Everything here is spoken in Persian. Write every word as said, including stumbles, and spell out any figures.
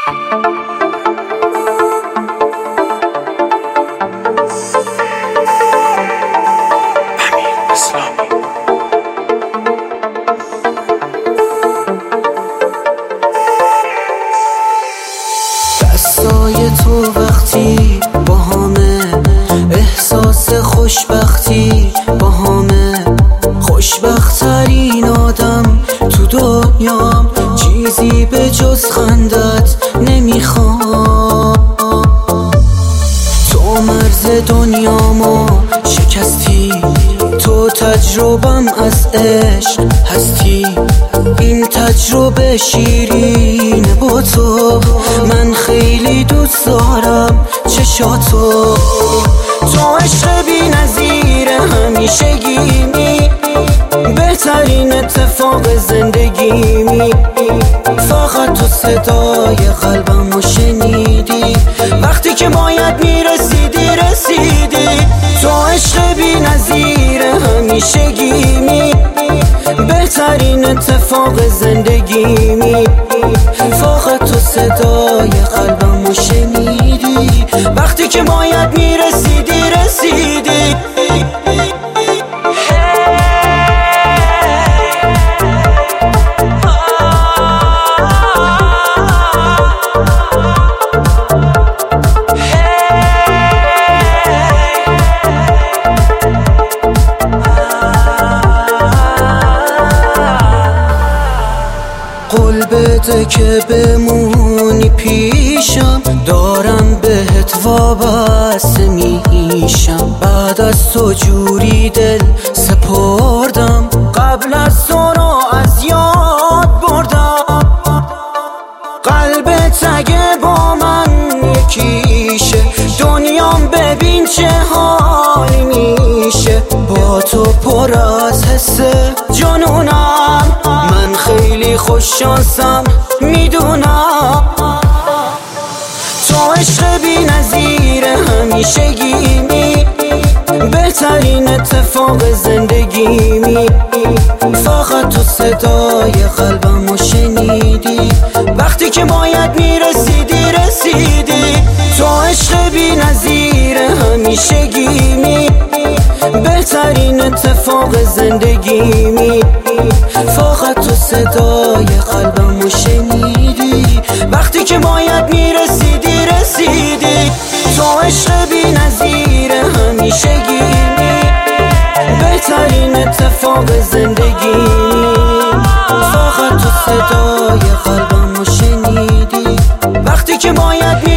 دستای تو وقتی با همه، احساس خوشبختی با همه. خوشبخت‌ترین آدم تو دنیام، چیزی به جز خندت نمیخوام. تو مرز دنیامو شکستی، تو تجربم از عشق هستی. این تجربه شیرینه با تو، من خیلی دوست دارم چشاتو. تو عشق بی نظیر همیشگیمی، بهترین اتفاق زندگیمی. فقط تو صدای قلبمو شنیدی، وقتی که باید میرسیدی رسیدی. تو عشق بی نظیر همیشگیمی، بهترین اتفاق زندگیمی. فقط تو صدای قلبمو شنیدی، وقتی که باید میرسیدی رسیدی. قول بده که بمونی پیشم، دارم بهت وابسته میشم. بعد از تو جوری دل سپردم، قبل از تو رو از یاد بردم. قلبت اگه با من یکیشه، دنیام ببین چه حالی میشه. با تو پر از حسه جنونم، من خیلی خوش شانسم میدونم. تو عشق بی نظیر همیشگیمی، بهترین اتفاق زندگیمی. فقط تو صدای قلبمو شنیدی، وقتی که باید میرسیدی رسیدی. تو عشق بی نظیر همیشگیمی، بهترین اتفاق زندگیمی. فقط تو صدای قلبمو شنیدی، وقتی که باید میرسیدی رسیدی. تو عشق بی نظیر همیشگیمی، بهترین اتفاق زندگیمی. فقط تو صدای قلبمو شنیدی، وقتی که باید میرسیدی